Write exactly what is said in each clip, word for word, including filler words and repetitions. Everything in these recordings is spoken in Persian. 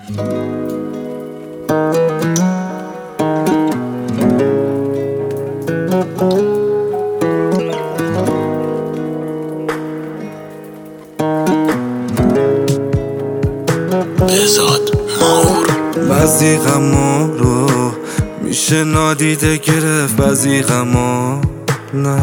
بزاد مور. بعضی غما رو میشه نادیده گرفت، بعضی غما نه.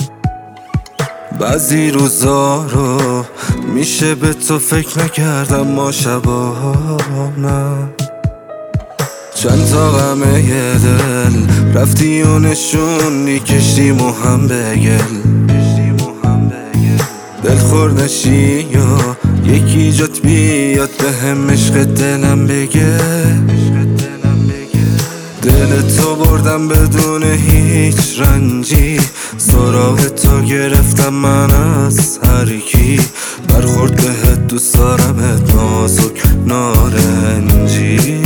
بعضی روزا رو میشه به تو فکر نکردم، ما شبا نه. چند تا غمه یه دل رفتی و نشونی، کشتیم و هم بگل دل خور نشی یا یکی جات بیاد به هم عشق دلم بگه. دل تو بردم بدون هیچ رنجی، سراغ تو گرفتم من از هر کی. برخورد بهت دوست دارمت نازک نارنجی.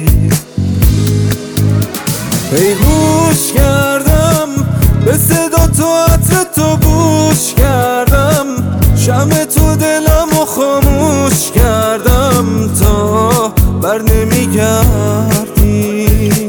پیگوش کردم به صدا تو، عطر تو بوش کردم، شمع تو دلمو خاموش کردم تا بر نمیگردی.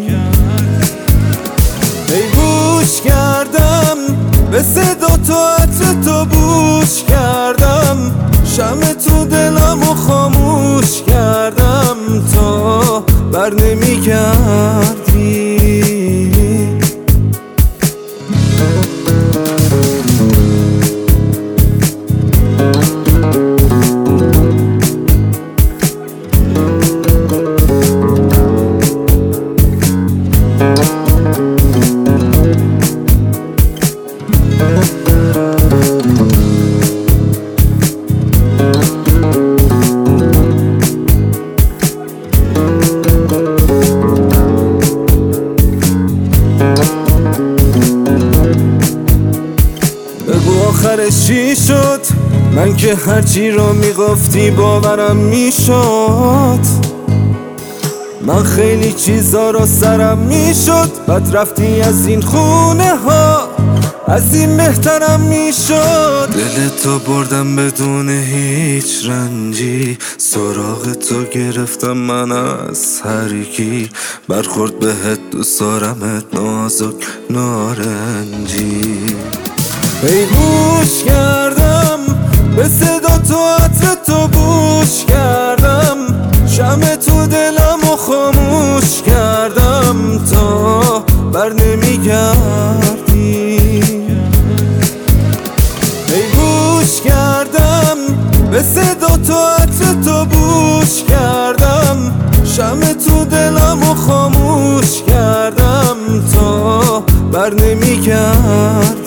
پیگوش کردم به صدا تو، عطر تو بوش کردم، شمع تو دلمو خاموش کردم تا بر نمیگردی. بگو آخرش چی شد؟ من که هرچی رو میگفتی باورم میشد. من خیلی چیزا رو سرم میشد، بعد رفتی از این خونه ها، از این بهترم میشد. دل تو بردم بدون هیچ رنجی، سراغ تو گرفتم من از هر کی. برخورد بهت دوست دارمت نازک نارنجی. پیگوش کردم به صدا تو، عطر تو بوش کردم، شمع تو دلمو خاموش کردم تا بر نمیگردی. پیگوش کردم به صدا تو، عطر تو بوش کردم، شمع تو دلمو خاموش کردم تا بر نمیگردی.